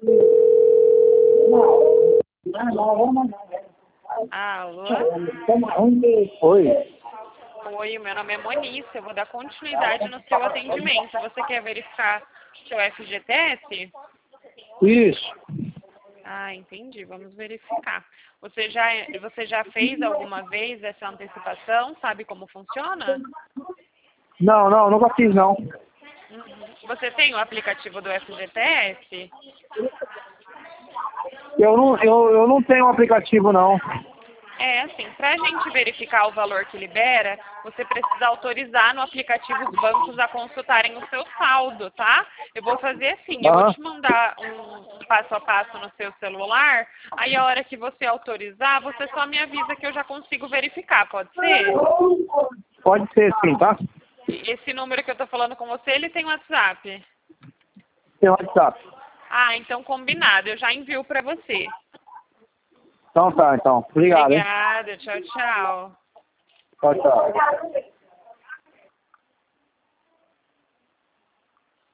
Alô? Oi. Oi, meu nome é Monice, eu vou dar continuidade no seu atendimento. Você quer verificar seu FGTS? Isso. Ah, entendi, vamos verificar. Você já fez alguma vez essa antecipação? Sabe como funciona? Não, nunca fiz não. Você tem o aplicativo do FGTS? Eu não tenho um aplicativo não. É, assim, para a gente verificar o valor que libera, você precisa autorizar no aplicativo os bancos a consultarem o seu saldo, tá? Eu vou fazer assim, eu vou Aham. te mandar um passo a passo no seu celular, aí a hora que você autorizar, você só me avisa que eu já consigo verificar, pode ser? Pode ser sim, tá? Esse número que eu tô falando com você, ele tem WhatsApp? Tem WhatsApp. Ah, então combinado, eu já envio para você. Então tá, então. Obrigado, hein? Obrigada, tchau, tchau. Tchau, tchau.